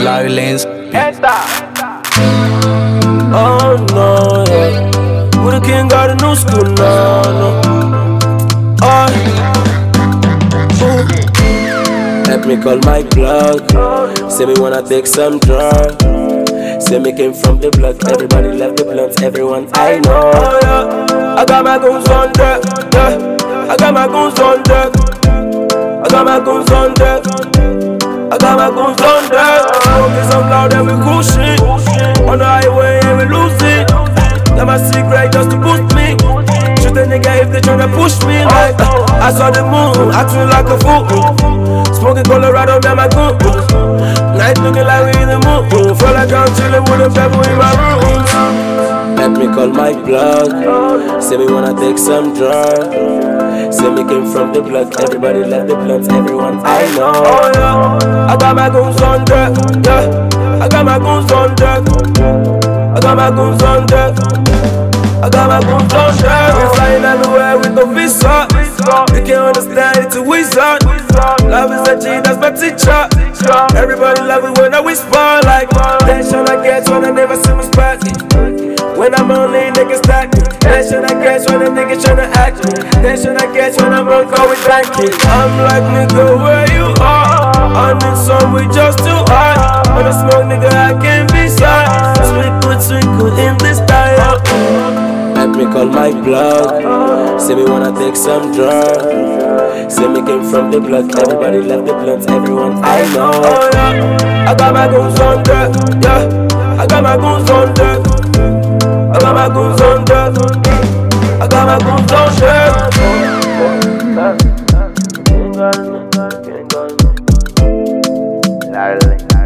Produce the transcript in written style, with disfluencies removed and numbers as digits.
silence. Oh no, yeah. We the king got a new school now, no. Oh, help me call my plug. Say me wanna take some drugs. Say me came from the block. Everybody left the blunts. Everyone I know. Oh, yeah. I got my goons on deck. Yeah. I got my goons on deck. I got my goons on deck. I got my goons on deck. Smoking some loud and we cool shit. On the highway and we lose it. Got my secret just to boost me. Shoot a nigga if they tryna push me. Like I saw the moon, acting like a fool. Smoking Colorado, man, my goons. Night looking like we in the mood. Feel like I'm chilling with a pebble in my room. Let me call my plug. Say me wanna take some drugs. Say me came from the block. Everybody left the blunts. Everyone I know. Oh yeah, I got my goons on deck. Yeah, I got my goons on deck. I got my goons on deck. I got my goons on deck. We flying everywhere with no visa. You can't understand, it's a wizard. Love is a G, that's my teacher. Everybody love it when I whisper. Like tension I get when I never see my spot. When I'm only niggas stack me. Tension I get when a nigga tryna act me. Tension I get when I'm on call with Frankie. I'm like, nigga, where you are? I need some we just too hot. When I smoke, nigga, I can't be shy. Twinkle in this style. Let me call my plug. Say me wanna take some drugs. Say me came from the block. Everybody left the blunts. Everyone I know. Oh yeah, I got my goons on deck. Yeah, I got my goons on deck. I got my goons on deck. I got my goons on deck.